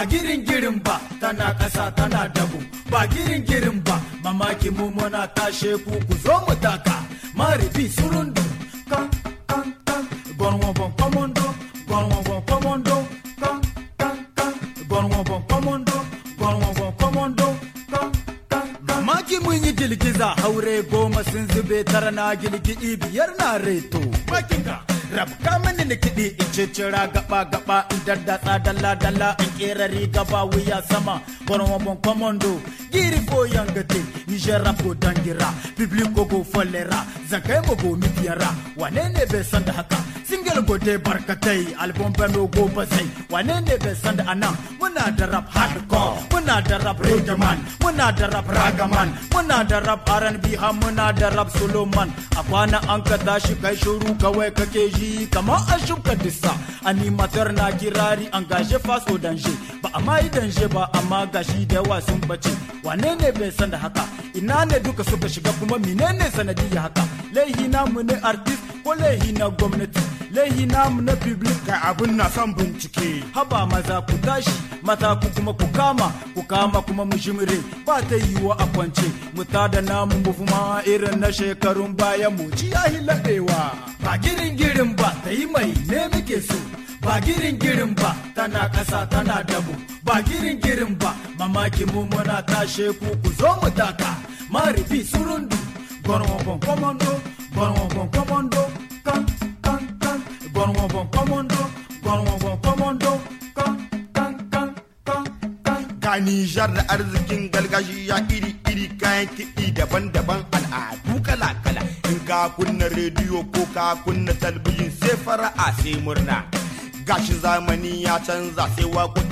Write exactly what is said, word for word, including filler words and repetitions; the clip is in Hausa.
ba girin girin ba tana ƙasa tana dabu ba girin girin ba mamaki mu muna tashe ku ku zo mu taka maribi surundu kan kan kan gonwo bon komondo gonwo bon komondo kan kan kan gonwo bon komondo gonwo bon komondo kan kan kan mamaki mun yi girgiza haure goma sun zube tara na gilgidi biyar na reto bakinka rabka mini ni kiɗi in cicira gaba gaba in daddatsa dalla dalla in kerari gaba wuya sama gwarwa bon komondo giri fo yangate niger rap go dangira public go folera zakai mo go mitiyara wane ne bai san da haka single go de barkatai album bano go bazai wane ne bai san da anan muna da rap hardcore muna da rap reggae man muna da rap ragaman muna da rap R and B ha muna da rap soloman a kwana an ka tashi kai shuru kawai kake ji kamar an shuka dissa animator na kirari an gashe faso danje ba a ma yi danje ba amma gashi da yawa sun bace wane ne bai san da haka ina ne duka suka shiga kuma menene sanadiyya haka laihi namu ne artist ko laihi na gwamnati laihi namu na public kai abun na son bincike haba maza ku tashi mata ku kuma ku kama ku kama kuma mu jimre ba ta yiwa a kwance mu tada namu mu fuma irin na shekarun baya mu ci yahi laɗewa ba girin girin ba ta yi mai ne muke so ba girin girin ba tana ƙasa tana dabu ba girin girin ba mamaki mu muna tashe ku ku zo mu taka maribi surundu gonwo bon komondo gonwo bon komondo kan kan kan gonwo bon komondo gonwo bon komondo kan kan kan kan kan ga Nijar da arzikin gargajiya iri-iri kayan kiɗi daban-daban al'adu kala-kala in ka kunna rediyo ko ka kunna talbijin sai fara'a sai murna gashi zamani ya canza sai waƙoƙi